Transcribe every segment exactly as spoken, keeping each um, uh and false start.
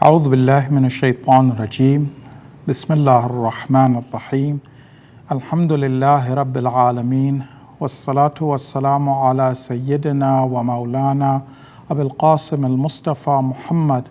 أعوذ بالله من الشيطان الرجيم بسم الله الرحمن الرحيم الحمد لله رب العالمين والصلاة والسلام على سيدنا ومولانا أبي القاسم المصطفى محمد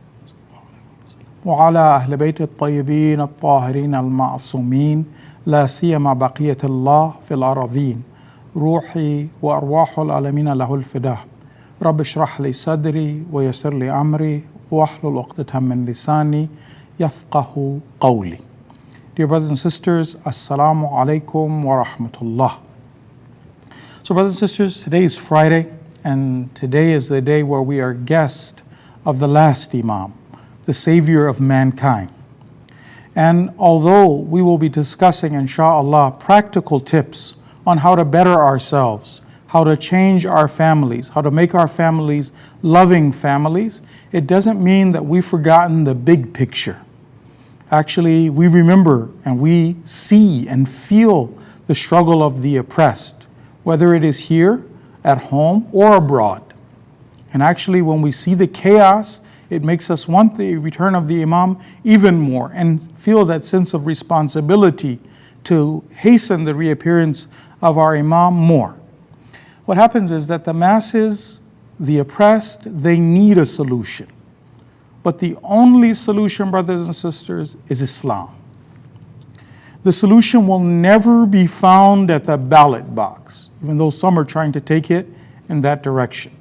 وعلى أهل بيت الطيبين الطاهرين المعصومين لا سيما بقية الله في الأراضين روحي وأرواح العالمين له الفداء رب اشرح لي صدري ويسر لي أمري واحلل عقدة من لساني يفقه قولي. Dear brothers and sisters, Assalamu alaikum wa rahmatullah. So brothers and sisters, today is Friday, and today is the day where we are guests of the last Imam, the Savior of mankind. And although we will be discussing, inshallah, practical tips on how to better ourselves, how to change our families, how to make our families loving families, it doesn't mean that we've forgotten the big picture. Actually, we remember and we see and feel the struggle of the oppressed, whether it is here, at home, or abroad. And actually, when we see the chaos, it makes us want the return of the Imam even more and feel that sense of responsibility to hasten the reappearance of our Imam more. What happens is that the masses, the oppressed, they need a solution. But the only solution, brothers and sisters, is Islam. The solution will never be found at the ballot box, even though some are trying to take it in that direction.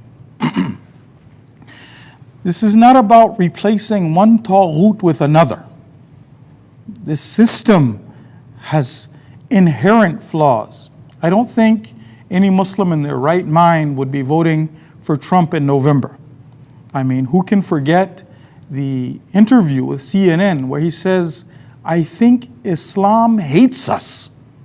This is not about replacing one taghut with another. This system has inherent flaws. I don't think any Muslim in their right mind would be voting for Trump in November. I mean, who can forget the interview with C N N where he says, I think Islam hates us.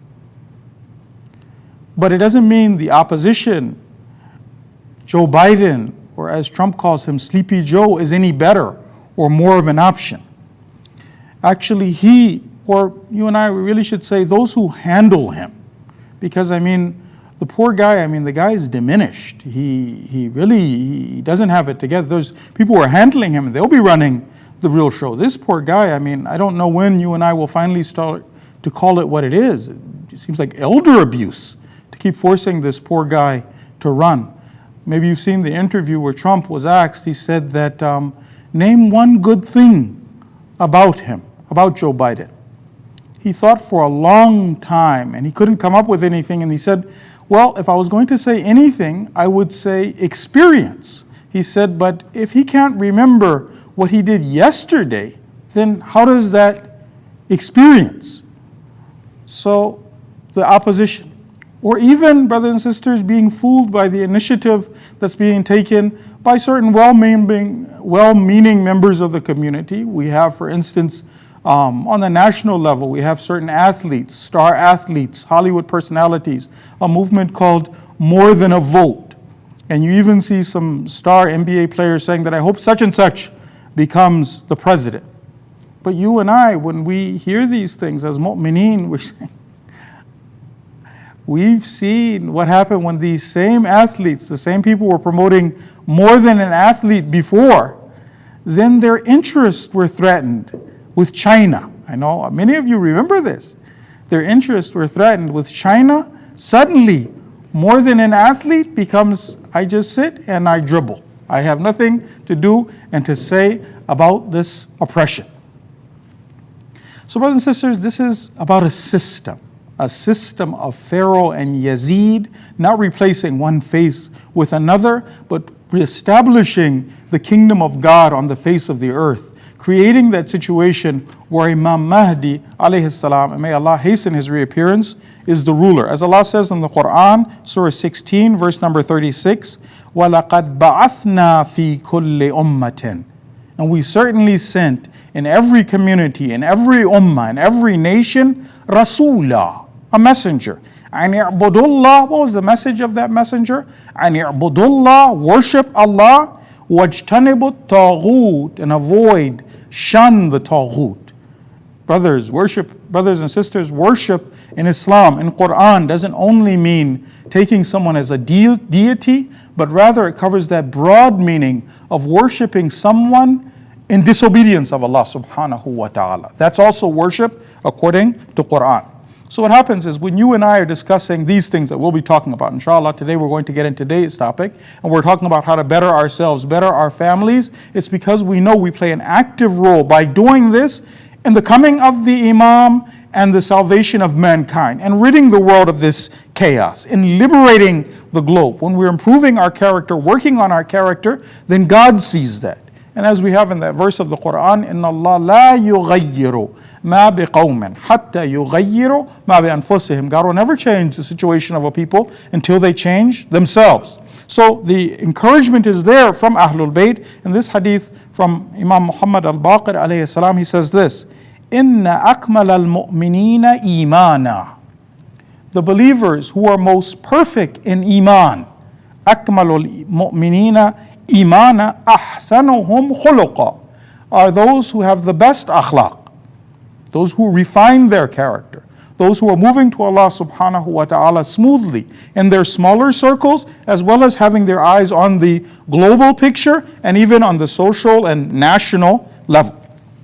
But it doesn't mean the opposition, Joe Biden, or as Trump calls him, Sleepy Joe, is any better or more of an option. Actually, he, or you and I, we really should say those who handle him. Because, I mean, the poor guy, I mean, the guy is diminished. He he really he doesn't have it together. Those people who are handling him, they'll be running the real show. This poor guy, I mean, I don't know when you and I will finally start to call it what it is. It seems like elder abuse to keep forcing this poor guy to run. Maybe you've seen the interview where Trump was asked, he said that, um, name one good thing about him, about Joe Biden. He thought for a long time and he couldn't come up with anything, and he said, well, if I was going to say anything, I would say experience. He said, but if he can't remember what he did yesterday, then how does that experience? So the opposition, or even brothers and sisters being fooled by the initiative that's being taken by certain well-meaning, well-meaning members of the community. We have, for instance, Um, on the national level, we have certain athletes, star athletes, Hollywood personalities, a movement called More Than a Vote. And you even see some star N B A players saying that I hope such and such becomes the president. But you and I, when we hear these things as mu'mineen, we're saying, we've seen what happened when these same athletes, the same people were promoting more than an athlete before, then their interests were threatened with China. I know many of you remember this. Their interests were threatened with China. Suddenly, more than an athlete becomes, I just sit and I dribble. I have nothing to do and to say about this oppression. So brothers and sisters, this is about a system, a system of Pharaoh and Yazid, not replacing one face with another, but reestablishing the kingdom of God on the face of the earth, creating that situation where Imam Mahdi, alayhi salam, and may Allah hasten his reappearance, is the ruler. As Allah says in the Quran, Surah sixteen, verse number thirty-six, وَلَقَدْ بَعَثْنَا فِي كُلِّ أُمَّةٍ. And we certainly sent in every community, in every ummah, in every nation, Rasulah, a messenger. أَنِ اعْبُدُوا اللَّهِ. What was the message of that messenger? أَنِ اعْبُدُوا اللَّهِ. Worship Allah. وَاجْتَنِبُوا الطَّاغُوتَ. And avoid, shun the taghut. Brothers, worship, brothers and sisters, worship in Islam, in Quran, doesn't only mean taking someone as a de- deity, but rather it covers that broad meaning of worshiping someone in disobedience of Allah subhanahu wa ta'ala. That's also worship according to Quran. So what happens is when you and I are discussing these things that we'll be talking about, inshallah, today we're going to get into today's topic, and we're talking about how to better ourselves, better our families, it's because we know we play an active role by doing this in the coming of the Imam and the salvation of mankind, and ridding the world of this chaos, and liberating the globe. When we're improving our character, working on our character, then God sees that. And as we have in that verse of the Quran, إِنَّ اللَّهَ لَا يُغَيِّرُ مَا بِقَوْمٍ حَتَّى يُغَيِّرُ مَا بِأَنفُسِهِم. God will never change the situation of a people until they change themselves. So the encouragement is there from Ahlul Bayt. In this hadith from Imam Muhammad al-Baqir alayhi salam, he says this, إِنَّ أَكْمَلَ الْمُؤْمِنِينَ إِيمَانًا. The believers who are most perfect in Iman, أَكْمَلُ الْمُؤْمِنِينَ إِيمَانًا أَحْسَنُهُمْ خُلُقًا, are those who have the best akhlaq, those who refine their character, those who are moving to Allah subhanahu wa ta'ala smoothly in their smaller circles, as well as having their eyes on the global picture and even on the social and national level.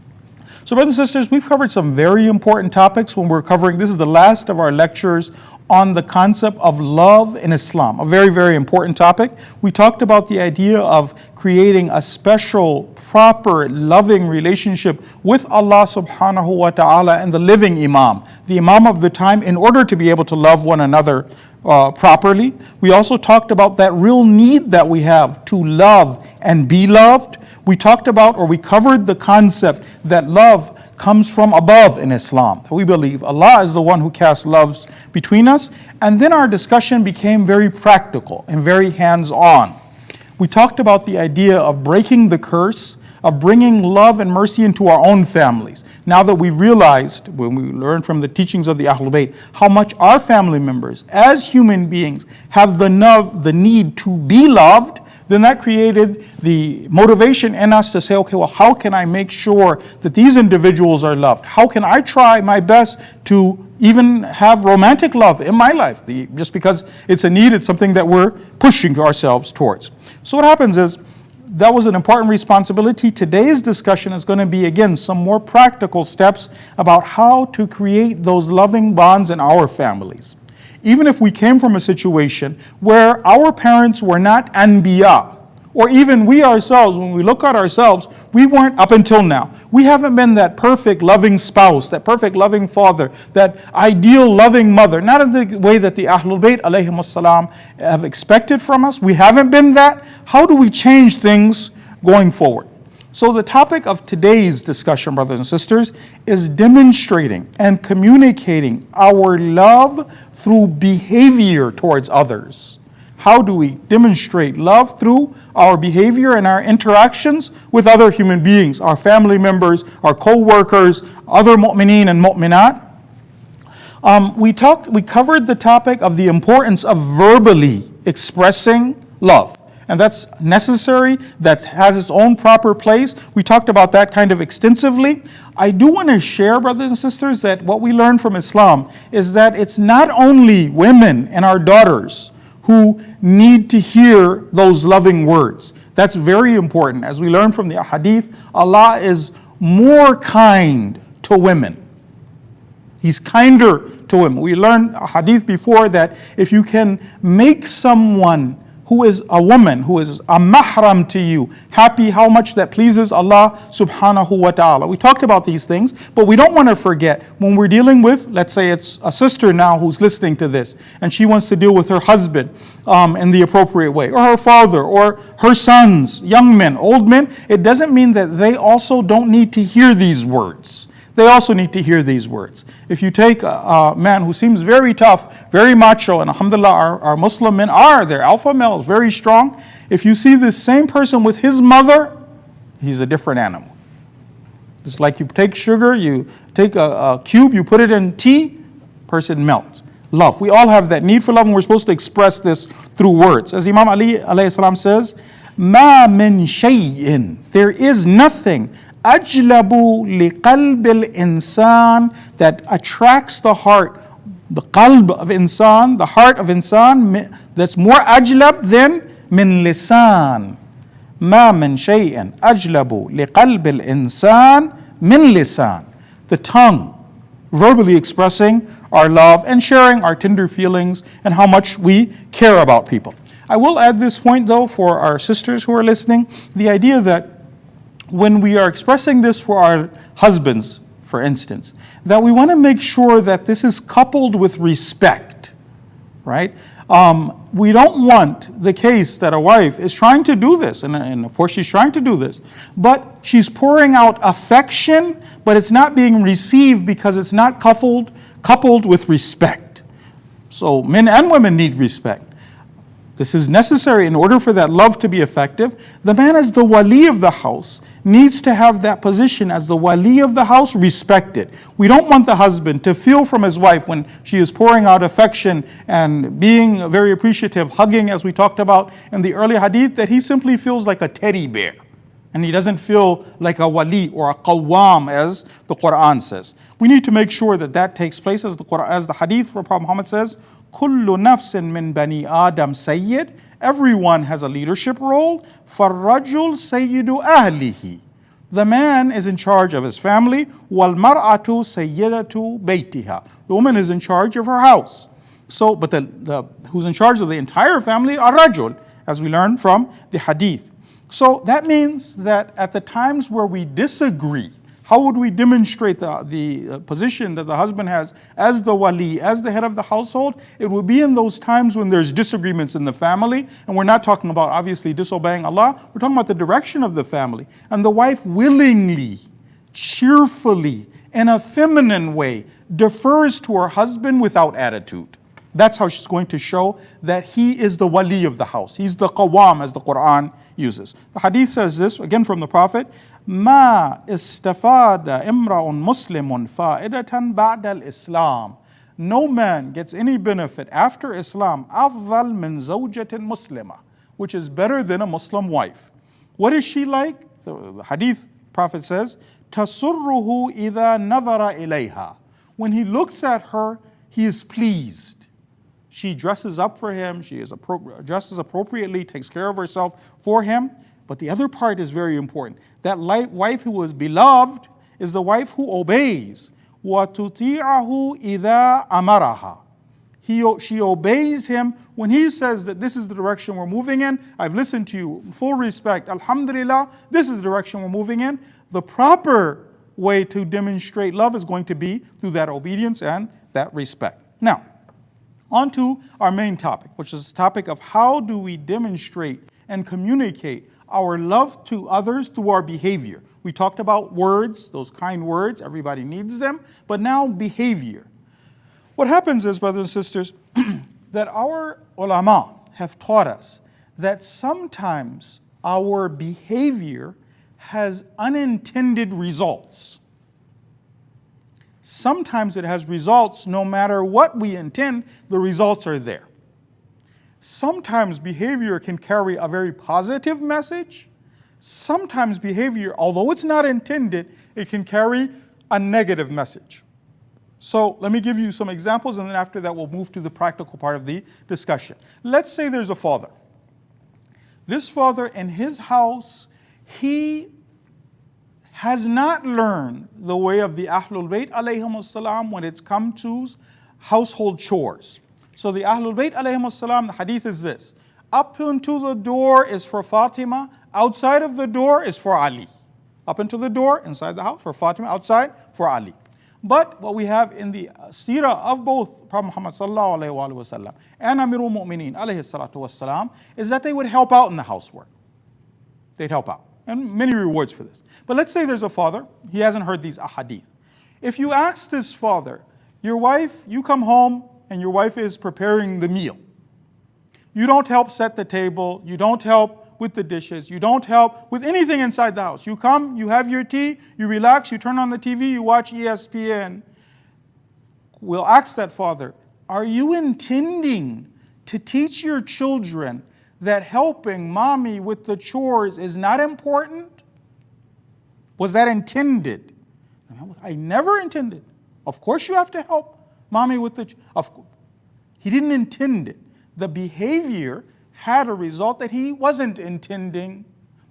So brothers and sisters, we've covered some very important topics when we're covering, this is the last of our lectures on the concept of love in Islam, a very, very important topic. We talked about the idea of creating a special, proper, loving relationship with Allah subhanahu wa ta'ala and the living Imam, the Imam of the time, in order to be able to love one another uh, properly. We also talked about that real need that we have to love and be loved. We talked about, or we covered the concept that love comes from above in Islam. We believe Allah is the one who casts loves between us. And then our discussion became very practical and very hands-on. We talked about the idea of breaking the curse, of bringing love and mercy into our own families. Now that we realized, when we learned from the teachings of the Ahlul Bayt, how much our family members, as human beings, have the, love, the need to be loved, then that created the motivation in us to say, okay, well, how can I make sure that these individuals are loved? How can I try my best to even have romantic love in my life? The, just because it's a need, it's something that we're pushing ourselves towards. So what happens is, that was an important responsibility. Today's discussion is going to be, again, some more practical steps about how to create those loving bonds in our families. Even if we came from a situation where our parents were not anbiya, or even we ourselves, when we look at ourselves, we weren't up until now. We haven't been that perfect loving spouse, that perfect loving father, that ideal loving mother, not in the way that the Ahlul Bayt alayhimus salam have expected from us. We haven't been that. How do we change things going forward? So the topic of today's discussion, brothers and sisters, is demonstrating and communicating our love through behavior towards others. How do we demonstrate love through our behavior and our interactions with other human beings, our family members, our co-workers, other mu'mineen and mu'minat? Um, we talked, we covered the topic of the importance of verbally expressing love. And that's necessary, that has its own proper place. We talked about that kind of extensively. I do want to share, brothers and sisters, that what we learn from Islam is that it's not only women and our daughters who need to hear those loving words. That's very important. As we learn from the hadith, Allah is more kind to women. He's kinder to women. We learned a hadith before that if you can make someone who is a woman, who is a mahram to you, happy, how much that pleases Allah subhanahu wa ta'ala. We talked about these things, but we don't want to forget when we're dealing with, let's say it's a sister now who's listening to this, and she wants to deal with her husband um, in the appropriate way, or her father, or her sons, young men, old men. It doesn't mean that they also don't need to hear these words. They also need to hear these words. If you take a, a man who seems very tough, very macho, and alhamdulillah, our, our Muslim men are, they're alpha males, very strong. If you see this same person with his mother, he's a different animal. It's like you take sugar, you take a, a cube, you put it in tea, person melts. Love. We all have that need for love, and we're supposed to express this through words. As Imam Ali alayhi salam says, "Ma min shay'in," there is nothing ajlabu liqalb al-insan, that attracts the heart, the qalb of insan, the heart of insan, that's more ajlab than min lisan, ما من شيء أجلب لقلب الإنسان من لسان. The tongue, verbally expressing our love and sharing our tender feelings and how much we care about people. I will add this point though for our sisters who are listening, the idea that when we are expressing this for our husbands, for instance, that we want to make sure that this is coupled with respect, right? Um, we don't want the case that a wife is trying to do this, and, and of course she's trying to do this, but she's pouring out affection, but it's not being received because it's not coupled, coupled with respect. So men and women need respect. This is necessary in order for that love to be effective. The man as the wali of the house needs to have that position as the wali of the house respected. We don't want the husband to feel from his wife when she is pouring out affection and being very appreciative, hugging as we talked about in the early hadith, that he simply feels like a teddy bear. And he doesn't feel like a wali or a qawwam as the Quran says. We need to make sure that that takes place as the Quran, as the hadith from Prophet Muhammad says, كُلُّ نَفْسٍ مِّن بَنِي آدَمْ سَيِّد. Everyone has a leadership role. فَالرَّجُلْ سَيِّدُ أَهْلِهِ. The man is in charge of his family. وَالْمَرْأَةُ سَيِّدَةُ بَيْتِهَا. The woman is in charge of her house. So, but the, the who's in charge of the entire family are rajul, as we learn from the hadith. So that means that at the times where we disagree, how would we demonstrate the, the position that the husband has as the wali, as the head of the household? It would be in those times when there's disagreements in the family, and we're not talking about obviously disobeying Allah, we're talking about the direction of the family. And the wife willingly, cheerfully, in a feminine way, defers to her husband without attitude. That's how she's going to show that he is the wali of the house. He's the qawwam, as the Quran uses. The hadith says this, again from the Prophet, ما استفاد امرأ مسلم فائدة بعد الإسلام. No man gets any benefit after Islam أفضل من زوجة مسلمة, which is better than a Muslim wife. What is she like? The, the hadith Prophet says, تسره إذا نظر إليها. When he looks at her, he is pleased. She dresses up for him, she is appro- dresses appropriately, takes care of herself for him. But the other part is very important. That wife who is beloved is the wife who obeys. وَتُطِيعَهُ إِذَا أَمَرَهَا. He, she obeys him when he says that this is the direction we're moving in. I've listened to you, full respect. Alhamdulillah, this is the direction we're moving in. The proper way to demonstrate love is going to be through that obedience and that respect. Now, on to our main topic, which is the topic of how do we demonstrate and communicate our love to others through our behavior. We talked about words, those kind words, everybody needs them, but now behavior. What happens is, brothers and sisters, that our ulama have taught us that sometimes our behavior has unintended results. Sometimes it has results no matter what we intend, the results are there. Sometimes behavior can carry a very positive message. Sometimes behavior, although it's not intended, it can carry a negative message. So let me give you some examples, and then after that we'll move to the practical part of the discussion. Let's say there's a father. This father in his house, he has not learned the way of the Ahlul Bayt alayhimus salam when it's come to household chores. So the Ahlul Bayt alayhimus salam, the hadith is this: up into the door is for Fatima, outside of the door is for Ali. Up into the door, inside the house, for Fatima, outside for Ali. But what we have in the seerah of both Prophet Muhammad sallallahu alayhi wa sallam and Amirul Mu'mineen alayhi salatu wassalam is that they would help out in the housework. They'd help out. And many rewards for this. But let's say there's a father, he hasn't heard these ahadith. If you ask this father, your wife, you come home and your wife is preparing the meal. You don't help set the table, you don't help with the dishes, you don't help with anything inside the house. You come, you have your tea, you relax, you turn on the T V, you watch E S P N. We'll ask that father, are you intending to teach your children that helping mommy with the chores is not important? Was that intended? I never intended. Of course you have to help mommy with the chores. He didn't intend it. The behavior had a result that he wasn't intending,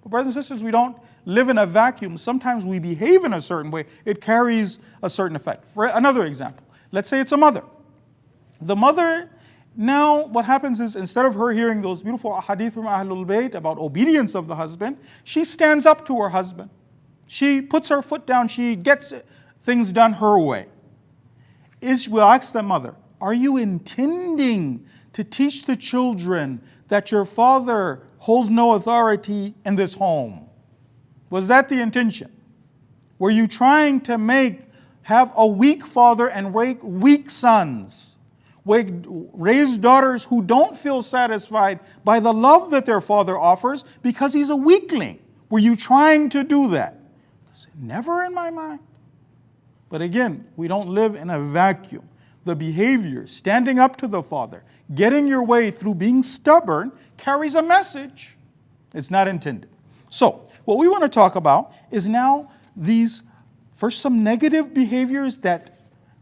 But brothers and sisters, we don't live in a vacuum. Sometimes we behave in a certain way. It carries a certain effect. For another example, let's say it's a mother. The mother, now what happens is, instead of her hearing those beautiful hadith from Ahlul Bayt about obedience of the husband, she stands up to her husband. She puts her foot down. She gets things done her way. Is, we'll ask the mother, are you intending to teach the children that your father holds no authority in this home? Was that the intention? Were you trying to make, have a weak father and raise weak sons? Raise daughters who don't feel satisfied by the love that their father offers because he's a weakling? Were you trying to do that? Never in my mind. But again, we don't live in a vacuum. The behavior, standing up to the father, getting your way through being stubborn, carries a message. It's not intended. So, what we want to talk about is now these, first, some negative behaviors that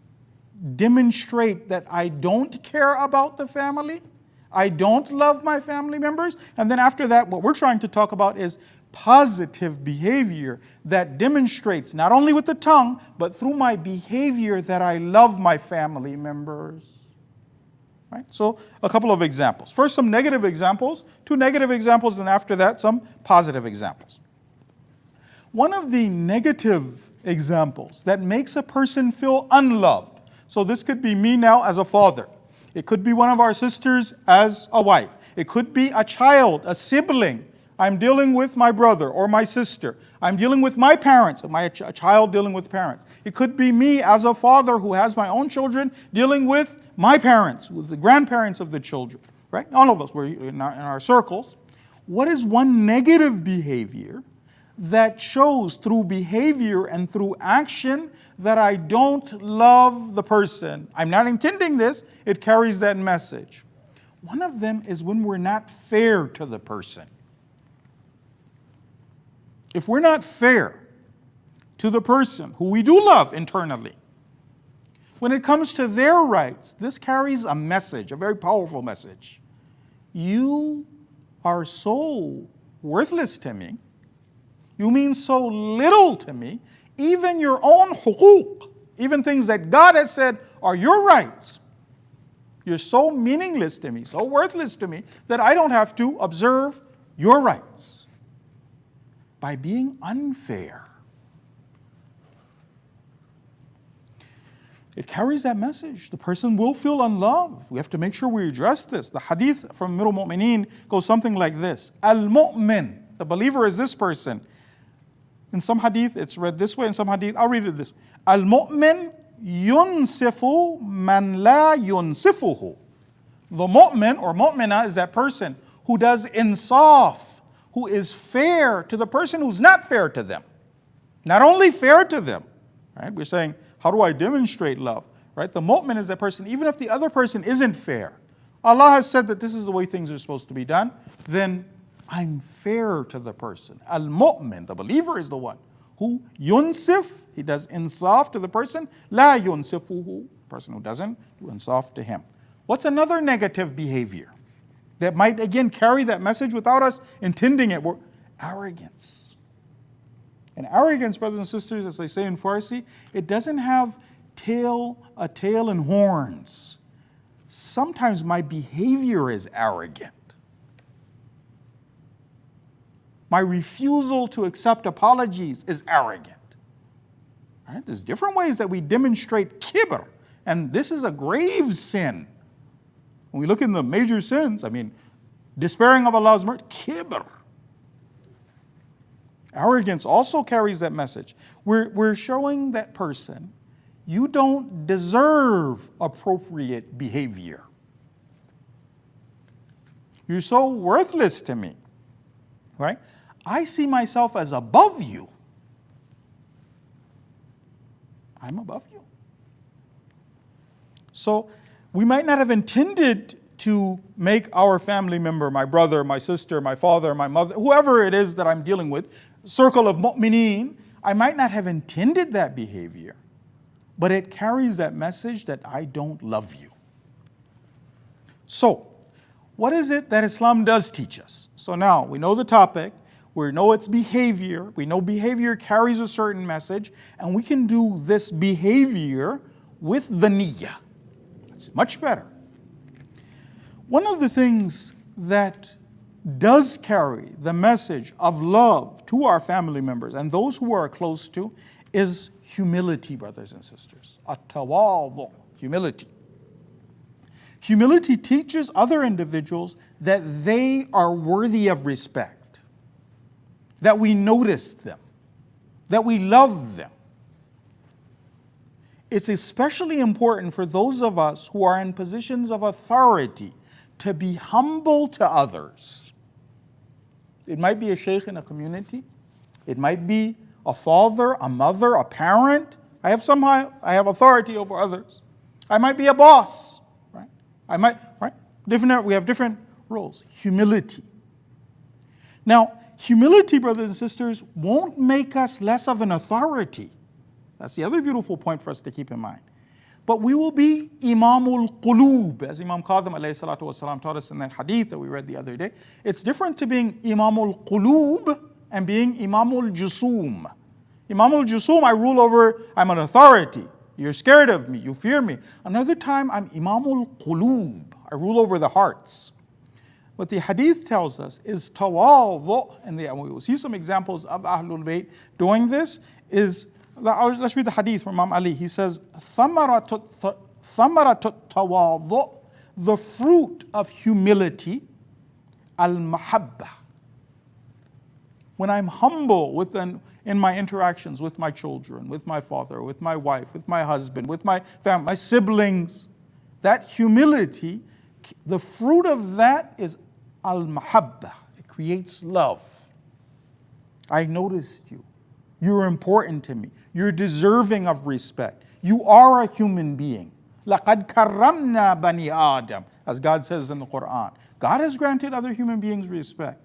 demonstrate that I don't care about the family, I don't love my family members, and then after that, what we're trying to talk about is positive behavior that demonstrates, not only with the tongue, but through my behavior, that I love my family members. Right? So, a couple of examples. First, some negative examples, two negative examples, and after that, some positive examples. One of the negative examples that makes a person feel unloved, so this could be me now as a father, it could be one of our sisters as a wife, it could be a child, a sibling. I'm dealing with my brother or my sister. I'm dealing with my parents, my ch- a child dealing with parents. It could be me as a father who has my own children dealing with my parents, with the grandparents of the children, right? All of us, we're in our, in our circles. What is one negative behavior that shows through behavior and through action that I don't love the person? I'm not intending this, it carries that message. One of them is when we're not fair to the person. If we're not fair to the person who we do love internally, when it comes to their rights, this carries a message, a very powerful message. You are so worthless to me. You mean so little to me. Even your own hukuk, even things that God has said are your rights, you're so meaningless to me, so worthless to me, that I don't have to observe your rights. By being unfair, it carries that message. The person will feel unloved. We have to make sure we address this. The hadith from Umm al-Mu'mineen goes something like this. Al-Mu'min, the believer is this person. In some hadith, it's read this way. In some hadith, I'll read it this way. Al-Mu'min yunsifu man la yunsifuhu. The Mu'min or Mu'mina is that person who does insaf, who is fair to the person who's not fair to them. Not only fair to them, right? We're saying, how do I demonstrate love? Right? The mu'min is that person, even if the other person isn't fair. Allah has said that this is the way things are supposed to be done, then I'm fair to the person. Al-mu'min, the believer, is the one who yunsif, he does insaf to the person, la yunsifuhu, person who doesn't do insaf to him. What's another negative behavior that might again carry that message without us intending it? We're arrogance. And arrogance, brothers and sisters, as they say in Farsi, it doesn't have tail, a tail and horns. Sometimes my behavior is arrogant. My refusal to accept apologies is arrogant. Right? There's different ways that we demonstrate kibr, and this is a grave sin. When we look in the major sins, I mean, despairing of Allah's mercy, kibr. Arrogance also carries that message. We're, we're showing that person, you don't deserve appropriate behavior. You're so worthless to me, right? I see myself as above you. I'm above you. So, we might not have intended to make our family member, my brother, my sister, my father, my mother, whoever it is that I'm dealing with, circle of mu'mineen, I might not have intended that behavior, but it carries that message that I don't love you. So, what is it that Islam does teach us? So now, we know the topic. We know it's behavior. We know behavior carries a certain message, and we can do this behavior with the niyyah. It's much better. One of the things that does carry the message of love to our family members and those who are close to is humility, brothers and sisters. At-tawadhu, humility. Humility teaches other individuals that they are worthy of respect, that we notice them, that we love them. It's especially important for those of us who are in positions of authority to be humble to others. It might be a sheikh in a community. It might be a father, a mother, a parent. I have somehow, I have authority over others. I might be a boss, right? I might, right? Different, we have different roles. Humility. Now, humility, brothers and sisters, won't make us less of an authority. That's the other beautiful point for us to keep in mind. But we will be Imamul Qulub, as Imam Qadim alayhi salatu wasalam taught us in that hadith that we read the other day. It's different to being Imamul Qulub and being Imamul Jusum. Imamul Jusum, I rule over, I'm an authority. You're scared of me, you fear me. Another time, I'm Imamul Qulub. I rule over the hearts. What the hadith tells us is tawadhu, and we will see some examples of Ahlul Bayt doing this, is, let's read the hadith from Imam Ali. He says, ثَمَرَةُ التَّوَاضُ, the fruit of humility, al-mahabba. When I'm humble within, in my interactions with my children, with my father, with my wife, with my husband, with my family, my siblings, that humility, the fruit of that is al-mahabba. It creates love. I noticed you. You're important to me. You're deserving of respect. You are a human being. لَقَدْ كَرَّمْنَا بَنِي آدَمَ, as God says in the Quran. God has granted other human beings respect.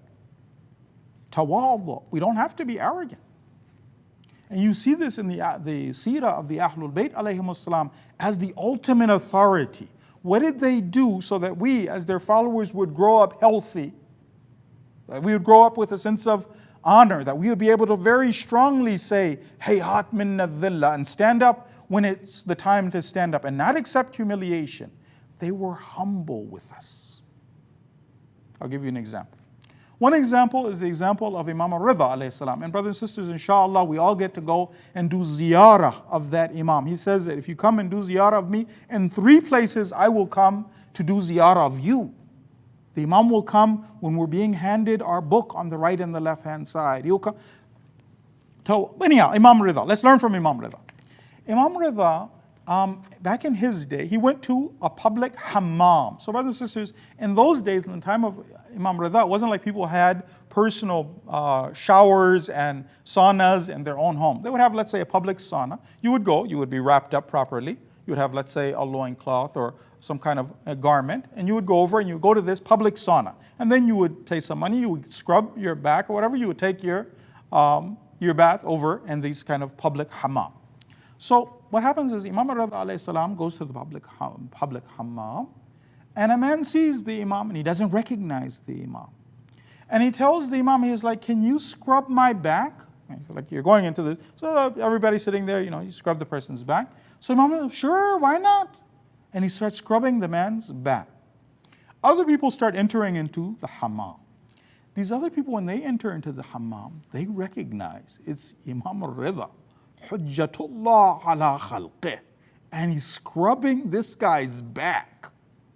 Tawadhu. We don't have to be arrogant. And you see this in the, the seerah of the Ahlul Bayt alayhimus salam as the ultimate authority. What did they do so that we, as their followers, would grow up healthy? That we would grow up with a sense of honor, that we would be able to very strongly say, hayat minna dhilla, and stand up when it's the time to stand up and not accept humiliation. They were humble with us. I'll give you an example. One example is the example of Imam al-Ridha alayhi salam. And brothers and sisters, inshallah, we all get to go and do ziyarah of that Imam. He says that if you come and do ziyarah of me, in three places I will come to do ziyarah of you. The Imam will come when we're being handed our book on the right and the left hand side. He'll come. So, anyhow, Imam Ridha. Let's learn from Imam Ridha. Imam Ridha, um, back in his day, he went to a public hammam. So, brothers and sisters, in those days, in the time of Imam Ridha, it wasn't like people had personal uh, showers and saunas in their own home. They would have, let's say, a public sauna. You would go, you would be wrapped up properly. You would have, let's say, a loincloth or some kind of a garment, and you would go over and you would go to this public sauna. And then you would take some money, you would scrub your back or whatever, you would take your, um, your bath over in these kind of public hammam. So what happens is Imam Ridha alayhi salam goes to the public, public hammam, and a man sees the Imam and he doesn't recognize the Imam. And he tells the Imam, he's like, can you scrub my back? Like you're going into this, so everybody's sitting there, you know, you scrub the person's back. So Imam says, sure, why not? And he starts scrubbing the man's back. Other people start entering into the hammam. These other people, when they enter into the hammam, they recognize it's Imam al-Ridha, Hujjatullah ala khalqih, and he's scrubbing this guy's back.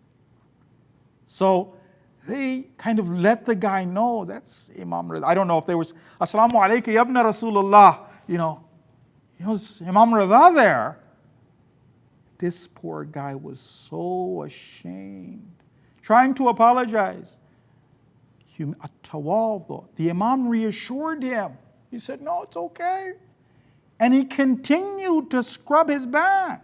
So they kind of let the guy know that's Imam Ridha. I don't know if there was, Assalamu alaikum ya ibna Rasulullah, you know, it was Imam Ridha there. This poor guy was so ashamed, trying to apologize. The Imam reassured him. He said, no, it's okay. And he continued to scrub his back.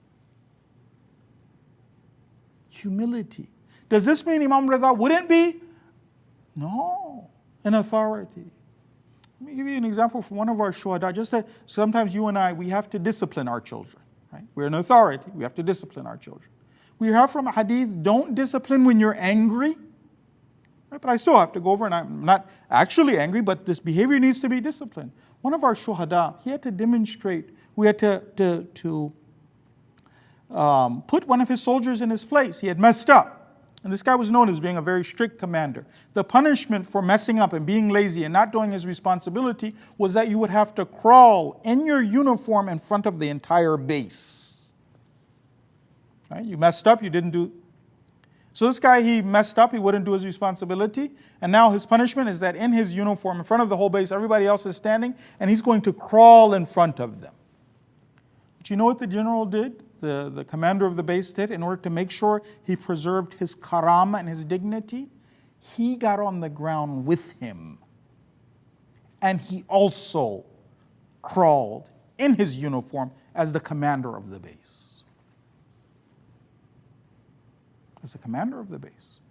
Humility. Does this mean Imam Ridha wouldn't be? No, an authority. Let me give you an example from one of our shuhada. Just that sometimes you and I, we have to discipline our children. Right? We're an authority. We have to discipline our children. We heard from a hadith, don't discipline when you're angry. Right? But I still have to go over, and I'm not actually angry, but this behavior needs to be disciplined. One of our shuhada, he had to demonstrate, we had to, to, to um, put one of his soldiers in his place. He had messed up. And this guy was known as being a very strict commander. The punishment for messing up and being lazy and not doing his responsibility was that you would have to crawl in your uniform in front of the entire base. Right? You messed up, you didn't do. So this guy, he messed up, he wouldn't do his responsibility. And now his punishment is that in his uniform, in front of the whole base, everybody else is standing, and he's going to crawl in front of them. But you know what the general did? The, the commander of the base did in order to make sure he preserved his karama and his dignity? He got on the ground with him. And he also crawled in his uniform as the commander of the base. As the commander of the base.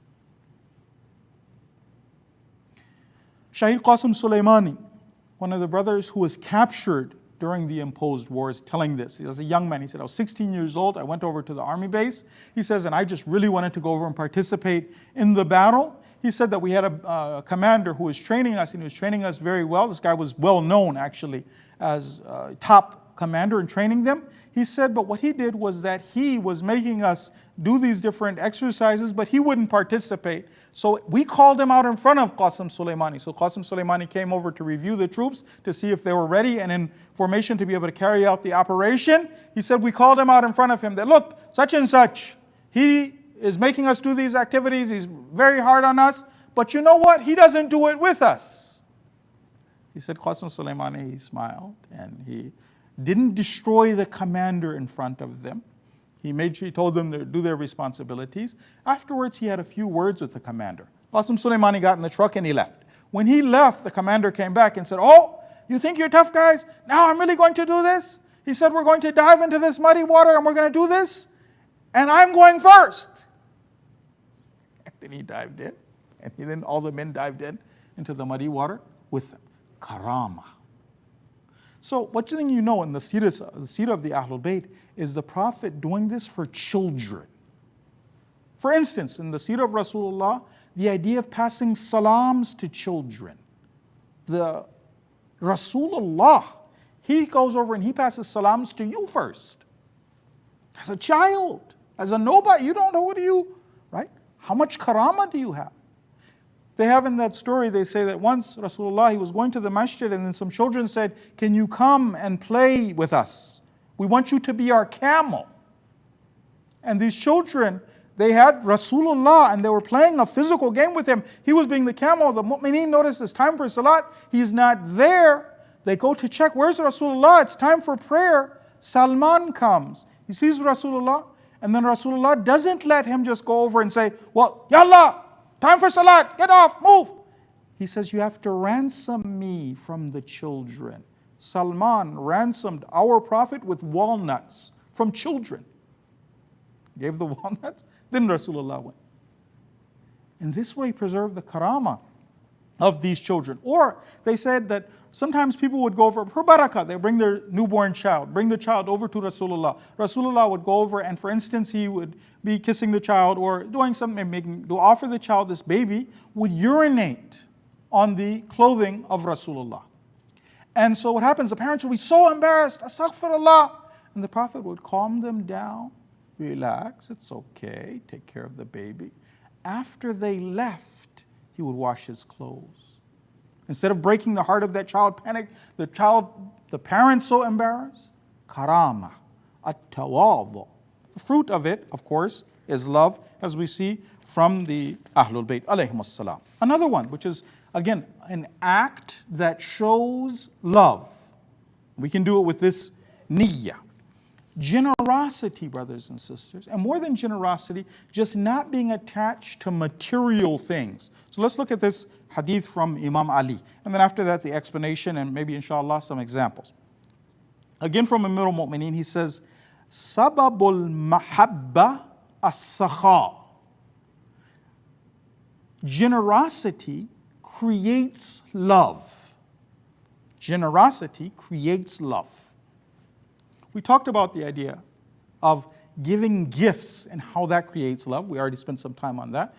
Shahid Qasim Soleimani, one of the brothers who was captured during the imposed wars, telling this. He was a young man. He said, I was sixteen years old. I went over to the army base. He says, and I just really wanted to go over and participate in the battle. He said that we had a uh, commander who was training us, and he was training us very well. This guy was well known, actually, as uh, top commander in training them. He said, but what he did was that he was making us do these different exercises, but he wouldn't participate. So we called him out in front of Qasim Soleimani. So Qasim Soleimani came over to review the troops to see if they were ready and in formation to be able to carry out the operation. He said, we called him out in front of him that, look, such and such, he is making us do these activities. He's very hard on us. But you know what? He doesn't do it with us. He said, Qasim Soleimani, he smiled and he didn't destroy the commander in front of them. He made sure he told them to do their responsibilities. Afterwards, he had a few words with the commander. Qasim Soleimani got in the truck and he left. When he left, the commander came back and said, oh, you think you're tough guys? Now I'm really going to do this? He said, we're going to dive into this muddy water and we're going to do this. And I'm going first. And then he dived in. And then all the men dived in into the muddy water with him. Karama. So what do you think you know in the seerah, the seerah of the Ahlul Bayt is the Prophet doing this for children. For instance, in the seerah of Rasulullah, the idea of passing salams to children. The Rasulullah, he goes over and he passes salams to you first. As a child, as a nobody, you don't know who do you, right? How much karama do you have? They have in that story, they say that once Rasulullah, he was going to the masjid and then some children said, can you come and play with us? We want you to be our camel. And these children, they had Rasulullah and they were playing a physical game with him. He was being the camel. The mu'mineen notice it's time for salat. He's not there. They go to check, where's Rasulullah? It's time for prayer. Salman comes. He sees Rasulullah and then Rasulullah doesn't let him just go over and say, well, Yallah, time for salat, get off, move. He says, you have to ransom me from the children. Salman ransomed our Prophet with walnuts from children. Gave the walnuts, then Rasulullah went. In this way, preserve the karama of these children. Or they said that sometimes people would go over, for barakah, they bring their newborn child, bring the child over to Rasulullah. Rasulullah would go over and for instance, he would be kissing the child or doing something, making, to offer the child, this baby, would urinate on the clothing of Rasulullah. And so what happens, the parents would be so embarrassed, astaghfirullah, and the Prophet would calm them down, relax, it's okay, take care of the baby. After they left, he would wash his clothes. Instead of breaking the heart of that child, panic, the child, the parents so embarrassed, karama, at-tawadhu. The fruit of it, of course, is love, as we see from the Ahlul Bayt, alayhim as-salam. Another one, which is, again, an act that shows love. We can do it with this niyyah. Generosity, brothers and sisters, and more than generosity, just not being attached to material things. So let's look at this hadith from Imam Ali. And then after that, the explanation and maybe inshallah some examples. Again from Amir al-Mu'mineen, he says, Sababul mahabba as-sakha. Generosity creates love. Generosity creates love. We talked about the idea of giving gifts and how that creates love. We already spent some time on that.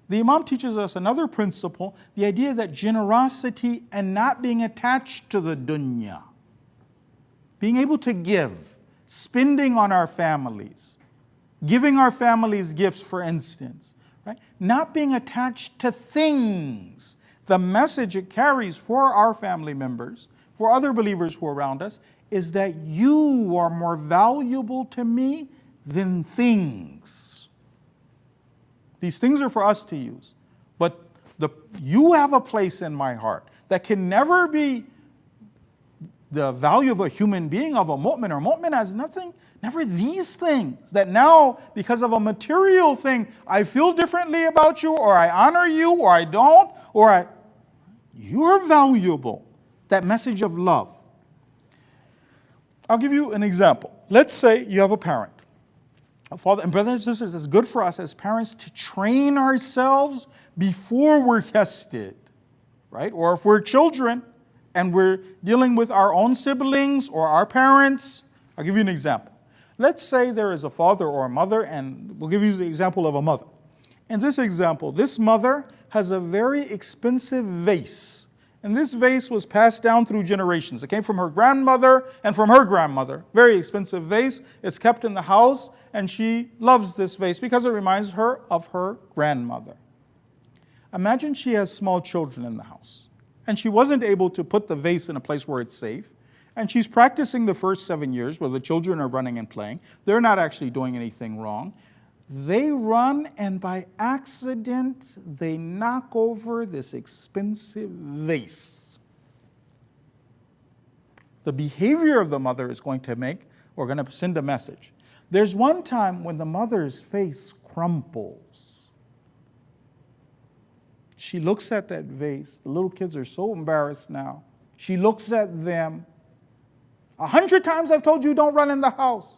The Imam teaches us another principle, the idea that generosity and not being attached to the dunya, being able to give, spending on our families, giving our families gifts, for instance, right? Not being attached to things. The message it carries for our family members, for other believers who are around us, is that you are more valuable to me than things. These things are for us to use, but the, you have a place in my heart that can never be the value of a human being, of a mu'min, or mu'min has nothing, never these things, that now, because of a material thing, I feel differently about you, or I honor you, or I don't, or I, you're valuable. That message of love. I'll give you an example. Let's say you have a parent. A father, and brothers and sisters, it's good for us as parents to train ourselves before we're tested, right? Or if we're children and we're dealing with our own siblings or our parents. I'll give you an example. Let's say there is a father or a mother, and we'll give you the example of a mother. In this example, this mother has a very expensive vase. And this vase was passed down through generations. It came from her grandmother and from her grandmother. Very expensive vase. It's kept in the house, and she loves this vase because it reminds her of her grandmother. Imagine she has small children in the house, and she wasn't able to put the vase in a place where it's safe. And she's practicing the first seven years where the children are running and playing. They're not actually doing anything wrong. They run, and by accident, they knock over this expensive vase. The behavior of the mother is going to make, or going to send a message. There's one time when the mother's face crumples. She looks at that vase. The little kids are so embarrassed now. She looks at them. A hundred times I've told you don't run in the house.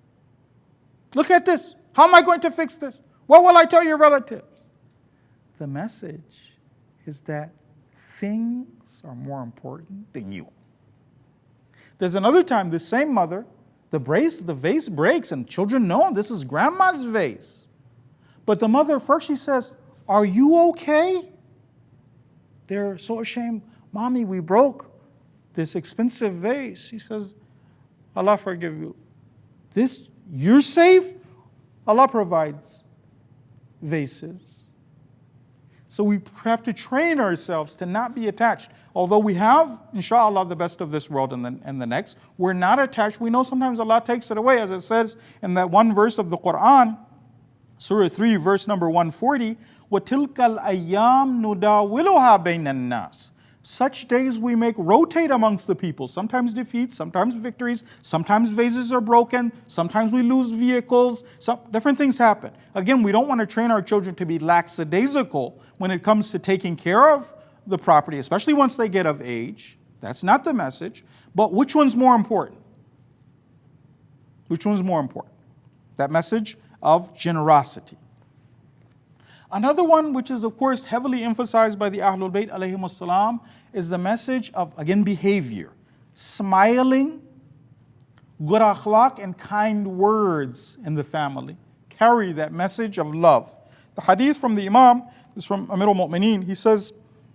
Look at this. How am I going to fix this? What will I tell your relatives? The message is that things are more important than you. There's another time, the same mother, the brace, the vase breaks, and children know this is grandma's vase. But the mother, first she says, "Are you okay?" They're so ashamed. "Mommy, we broke this expensive vase." She says, "Allah forgive you. This, you're safe? Allah provides vases." So we have to train ourselves to not be attached. Although we have, inshallah, the best of this world and the, and the next, we're not attached. We know sometimes Allah takes it away, as it says in that one verse of the Quran, Surah three, verse number one forty, وَتِلْكَ الْأَيَّامُ نُدَاوِلُهَا بَيْنَ النَّاسِ. Such days we make rotate amongst the people. Sometimes defeats, sometimes victories, sometimes vases are broken, sometimes we lose vehicles, some different things happen. Again, we don't want to train our children to be lackadaisical when it comes to taking care of the property, especially once they get of age. That's not the message. But which one's more important? Which one's more important? That message of generosity. Another one, which is of course heavily emphasized by the Ahlul Bayt alayhim as-salam, is the message of, again, behavior. Smiling, good akhlaq, and kind words in the family carry that message of love. The hadith from the Imam is from Amir al-Mu'mineen. He says,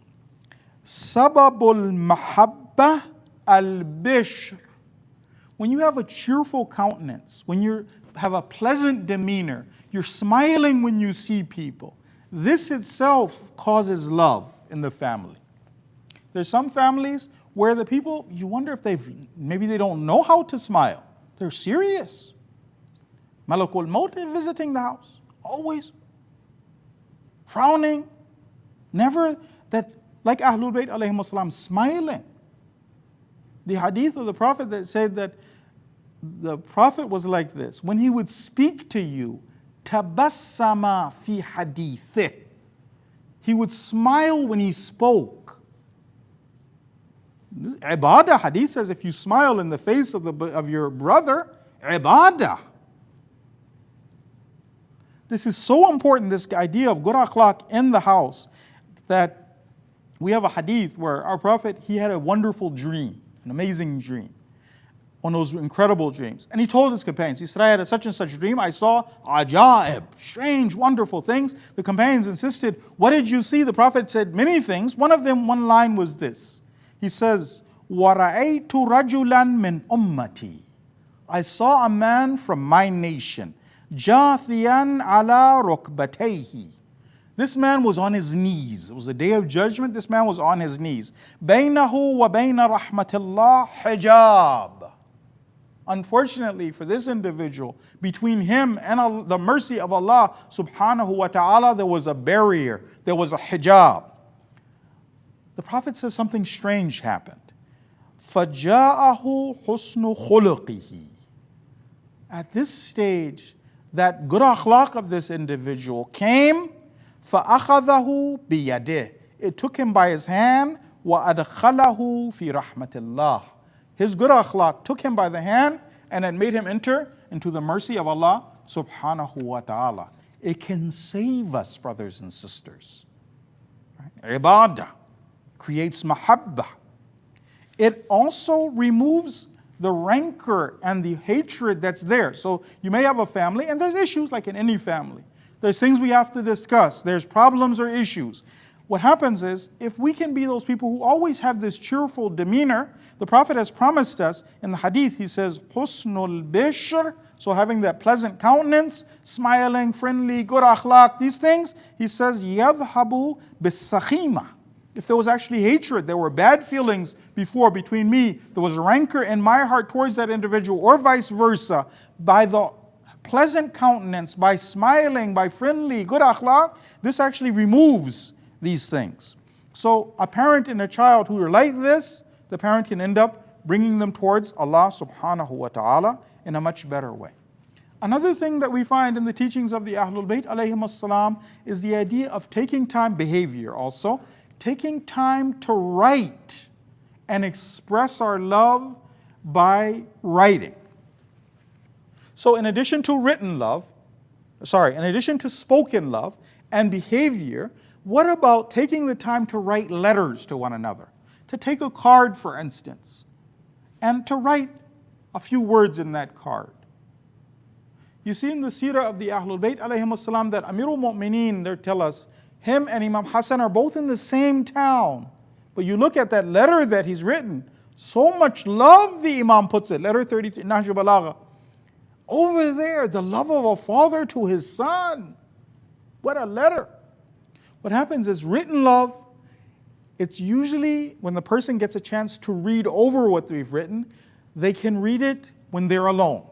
Sababul mahabba al-bishr. When you have a cheerful countenance, when you have a pleasant demeanor, you're smiling when you see people, this itself causes love in the family. There's some families where the people, you wonder if they've, maybe they don't know how to smile. They're serious. Malakul Maut is visiting the house, always frowning, never that, like Ahlul Bayt alayhim as-salam, smiling. The hadith of the Prophet that said that the Prophet was like this. When he would speak to you, tabassama fi hadithih. He would smile when he spoke. This ibadah, hadith says, if you smile in the face of, the, of your brother, ibadah. This is so important, this idea of good akhlaq in the house, that we have a hadith where our Prophet, he had a wonderful dream, an amazing dream. one of those incredible dreams. And he told his companions, he said, I had a such and such dream. I saw ajaib, strange, wonderful things. The companions insisted, what did you see? The Prophet said many things. One of them, one line was this. He says, وَرَأَيْتُ رَجُلًا مِّنْ أُمَّتِي. I saw a man from my nation, جَاثِيًا عَلَى رُكْبَتَيْهِ. This man was on his knees. It was the day of judgment. This man was on his knees. بَيْنَهُ وَبَيْنَ رَحْمَةِ اللَّهِ حِجَابٌ. Unfortunately for this individual, between him and the mercy of Allah subhanahu wa ta'ala, there was a barrier, there was a hijab. The Prophet says something strange happened. فَجَاءَهُ حُسْنُ خُلُقِهِ. At this stage, that good akhlaq of this individual came, فَأَخَذَهُ بِيَدِهِ. It took him by his hand, وَأَدْخَلَهُ فِي رَحْمَةِ اللَّهِ. His good akhlaq took him by the hand and it made him enter into the mercy of Allah subhanahu wa ta'ala. It can save us, brothers and sisters. Right? Ibadah creates mahabbah. It also removes the rancor and the hatred that's there. So you may have a family and there's issues like in any family. There's things we have to discuss. There's problems or issues. What happens is, if we can be those people who always have this cheerful demeanor, the Prophet has promised us in the hadith, he says, Husnul Bishr, so having that pleasant countenance, smiling, friendly, good akhlaq, these things, he says, Yadhabu bisakhima. If there was actually hatred, there were bad feelings before between me, there was rancor in my heart towards that individual, or vice versa, by the pleasant countenance, by smiling, by friendly, good akhlaq, this actually removes these things. So a parent and a child who are like this, the parent can end up bringing them towards Allah subhanahu wa ta'ala in a much better way. Another thing that we find in the teachings of the Ahlul Bayt alayhim as-salam is the idea of taking time, behavior also, taking time to write and express our love by writing. So in addition to written love, sorry, in addition to spoken love and behavior, what about taking the time to write letters to one another? To take a card, for instance, and to write a few words in that card. You see in the seerah of the Ahlul Bayt alayhim as-salam that Amirul Mu'mineen, they tell us, him and Imam Hassan are both in the same town. But you look at that letter that he's written, so much love the Imam puts it, letter thirty-three, Nahj Balagha. Over there, the love of a father to his son. What a letter. What happens is written love, it's usually when the person gets a chance to read over what we've written, they can read it when they're alone.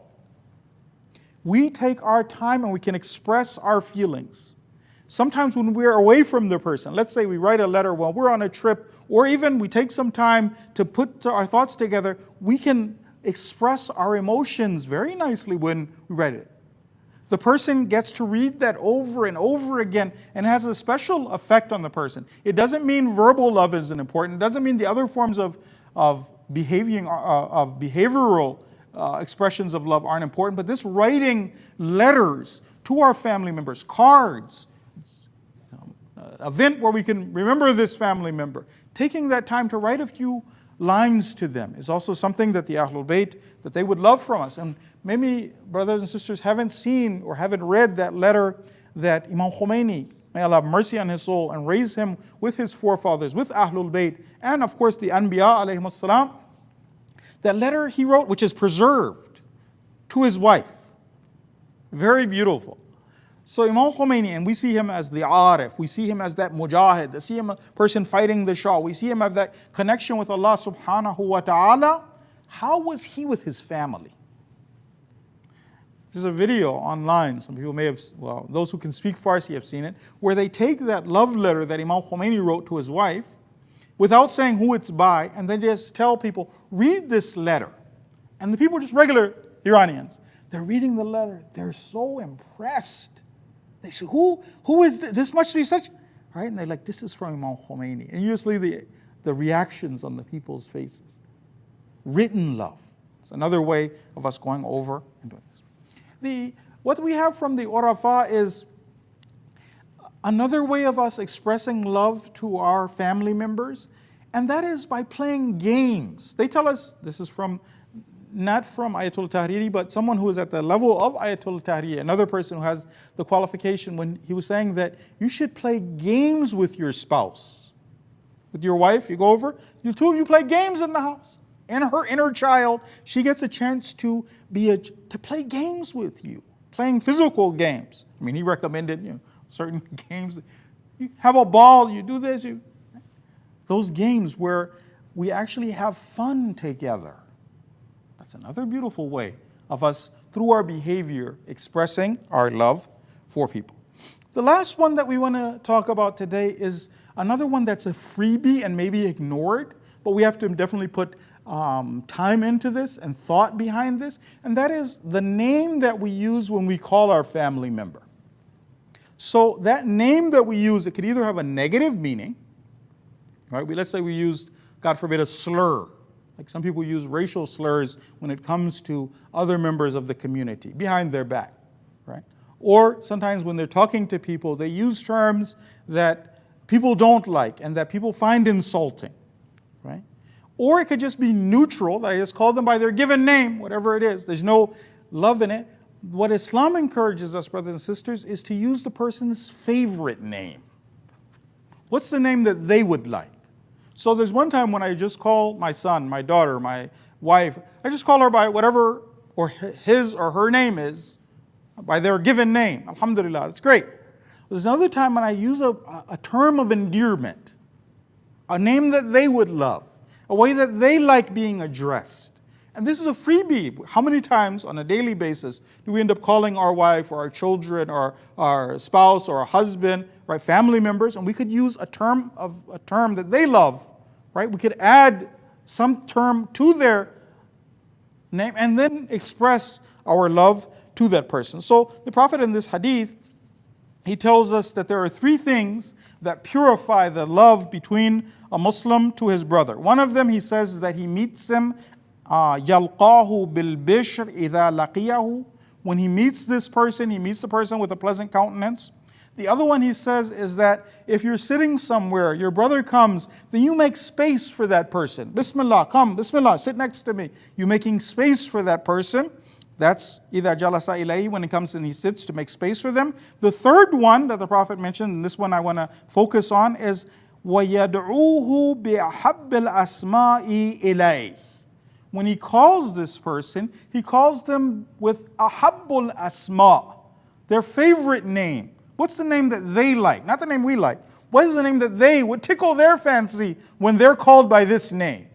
We take our time and we can express our feelings. Sometimes when we're away from the person, let's say we write a letter while we're on a trip, or even we take some time to put our thoughts together, we can express our emotions very nicely when we write it. The person gets to read that over and over again and has a special effect on the person. It doesn't mean verbal love isn't important. It doesn't mean the other forms of, of, behaving, uh, of behavioral uh, expressions of love aren't important. But this writing letters to our family members, cards, an event where we can remember this family member, taking that time to write a few lines to them is also something that the Ahlul Bayt, that they would love from us. And maybe brothers and sisters haven't seen or haven't read that letter that Imam Khomeini, may Allah have mercy on his soul and raise him with his forefathers, with Ahlul Bayt, and of course the Anbiya alayhim as-salam, that letter he wrote, which is preserved, to his wife. Very beautiful. So Imam Khomeini, and we see him as the Arif, we see him as that Mujahid, we see him a person fighting the Shah, we see him have that connection with Allah subhanahu wa ta'ala. How was he with his family? There's a video online, some people may have, well, those who can speak Farsi have seen it, where they take that love letter that Imam Khomeini wrote to his wife, without saying who it's by, and then just tell people, read this letter. And the people, just regular Iranians, they're reading the letter, they're so impressed. They say, who, who is this? This must be such, right? And they're like, this is from Imam Khomeini. And usually the, the reactions on the people's faces. Written love. It's another way of us going over and doing this. The, what we have from the Urafa is another way of us expressing love to our family members, and that is by playing games. They tell us, this is from not from Ayatollah Tahriri, but someone who is at the level of Ayatollah Tahriri, another person who has the qualification, when he was saying that you should play games with your spouse. With your wife, you go over, the two of you play games in the house. And her inner child, she gets a chance to be a, to play games with you, playing physical games. I mean, he recommended, you know, certain games. You have a ball, you do this, you, those games where we actually have fun together. That's another beautiful way of us, through our behavior, expressing our love for people. The last one that we want to talk about today is another one that's a freebie and maybe ignored, but we have to definitely put um, time into this and thought behind this, and that is the name that we use when we call our family member. So that name that we use, it could either have a negative meaning, right? We, let's say we used, God forbid, a slur. Like some people use racial slurs when it comes to other members of the community, behind their back, right? Or sometimes when they're talking to people, they use terms that people don't like and that people find insulting, right? Or it could just be neutral, that I just call them by their given name, whatever it is. There's no love in it. What Islam encourages us, brothers and sisters, is to use the person's favorite name. What's the name that they would like? So there's one time when I just call my son, my daughter, my wife, I just call her by whatever or his or her name is, by their given name. Alhamdulillah, that's great. There's another time when I use a, a term of endearment, a name that they would love, a way that they like being addressed. And this is a freebie. How many times on a daily basis do we end up calling our wife or our children or our spouse or our husband, right, family members, and we could use a term of a term that they love, right? We could add some term to their name and then express our love to that person. So the Prophet in this hadith, he tells us that there are three things that purify the love between a Muslim to his brother. One of them, he says, is that he meets him يَلْقَاهُ بِالْبِشْرِ إِذَا لَقِيَهُ. When he meets this person, he meets the person with a pleasant countenance. The other one he says is that if you're sitting somewhere, your brother comes, then you make space for that person. Bismillah, come, Bismillah, sit next to me. You're making space for that person. That's إِذَا جَلَسَ إِلَيْهِ, when he comes and he sits, to make space for them. The third one that the Prophet mentioned, and this one I want to focus on, is وَيَدْعُوهُ بِأَحَبِّ الْأَسْمَاءِ إِلَيْهِ. When he calls this person, he calls them with ahabbul asma, their favorite name. What's the name that they like? Not the name we like. What is the name that they would tickle their fancy when they're called by this name?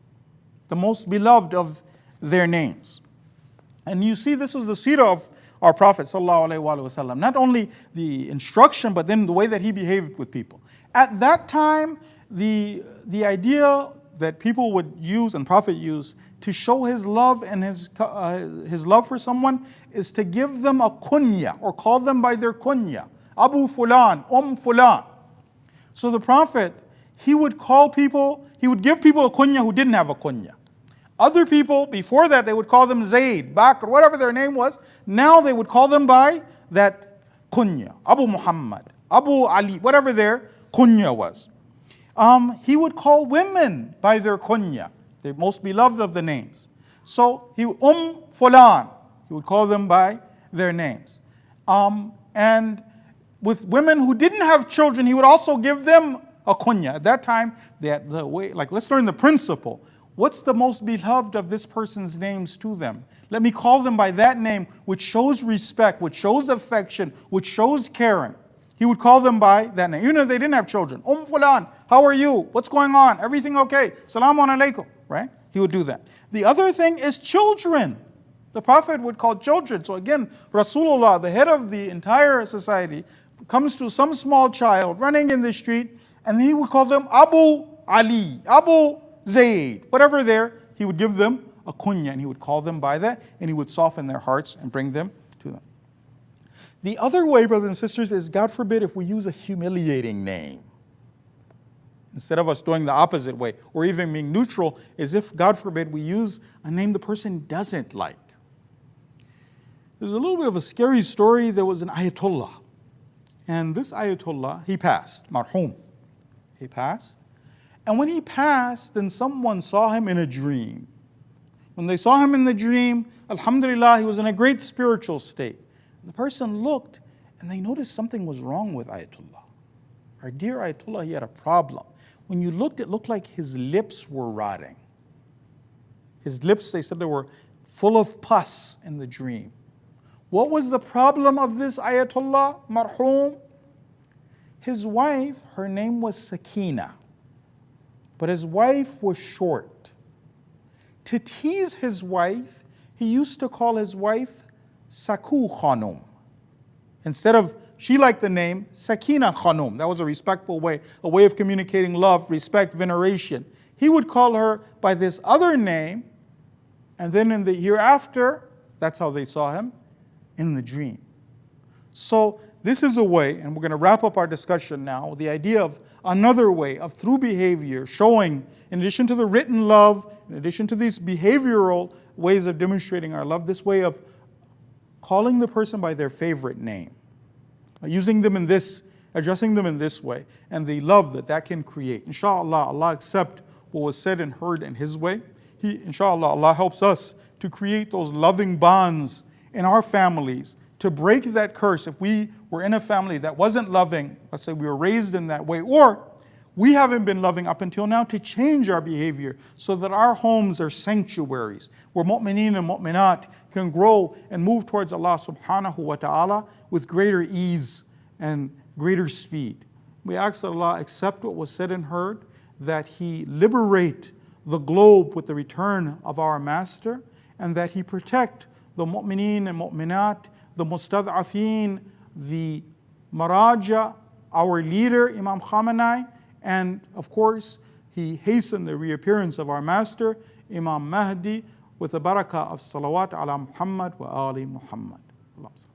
The most beloved of their names. And you see, this is the seerah of our Prophet sallallahu alaihi wasallam. Not only the instruction, but then the way that he behaved with people. At that time, the, the idea that people would use and Prophet used to show his love and his, uh, his love for someone is to give them a kunya, or call them by their kunya. Abu Fulan, Umm Fulan. So the Prophet, he would call people, he would give people a kunya who didn't have a kunya. Other people, before that, they would call them Zayd, Bakr, whatever their name was. Now they would call them by that kunya. Abu Muhammad, Abu Ali, whatever their kunya was. Um, he would call women by their kunya, the most beloved of the names. So he Umm Fulan, he would call them by their names. Um, and with women who didn't have children, he would also give them a kunya. At that time, they had the way, like, let's learn the principle. What's the most beloved of this person's names to them? Let me call them by that name, which shows respect, which shows affection, which shows caring. He would call them by that name, even if they didn't have children. Umm Fulan, how are you? What's going on? Everything okay? Salamun alaikum, right? He would do that. The other thing is children. The Prophet would call children. So again, Rasulullah, the head of the entire society, comes to some small child running in the street, and then he would call them Abu Ali, Abu Zayd, whatever there, he would give them a kunya, and he would call them by that, and he would soften their hearts and bring them to them. The other way, brothers and sisters, is, God forbid, if we use a humiliating name. Instead of us doing the opposite way, or even being neutral, is if, God forbid, we use a name the person doesn't like. There's a little bit of a scary story. There was an Ayatollah. And this Ayatollah, he passed, marhum. He passed. And when he passed, then someone saw him in a dream. When they saw him in the dream, alhamdulillah, he was in a great spiritual state. The person looked and they noticed something was wrong with Ayatollah. Our dear Ayatollah, he had a problem. When you looked, it looked like his lips were rotting. His lips, they said, they were full of pus in the dream. What was the problem of this Ayatollah, marhum? His wife, her name was Sakina, but his wife was short. To tease his wife, he used to call his wife Saku Khanum. Instead of, she liked the name Sakina Khanum. That was a respectful way, a way of communicating love, respect, veneration. He would call her by this other name, and then in the hereafter, that's how they saw him, in the dream. So this is a way, and we're going to wrap up our discussion now, the idea of another way of through behavior showing, in addition to the written love, in addition to these behavioral ways of demonstrating our love, this way of calling the person by their favorite name, using them in this, addressing them in this way, and the love that that can create. Inshallah, Allah accept what was said and heard in His way. He, inshallah, Allah helps us to create those loving bonds in our families, to break that curse. If we were in a family that wasn't loving, let's say we were raised in that way, or we haven't been loving up until now, to change our behavior so that our homes are sanctuaries where mu'mineen and mu'minat can grow and move towards Allah subhanahu wa ta'ala with greater ease and greater speed. We ask that Allah accept what was said and heard, that He liberate the globe with the return of our Master, and that He protect the mu'mineen and mu'minat, the mustad'afeen, the maraja, our leader Imam Khamenei, and of course He hastened the reappearance of our Master Imam Mahdi with the barakah of salawat ala Muhammad wa ali Muhammad.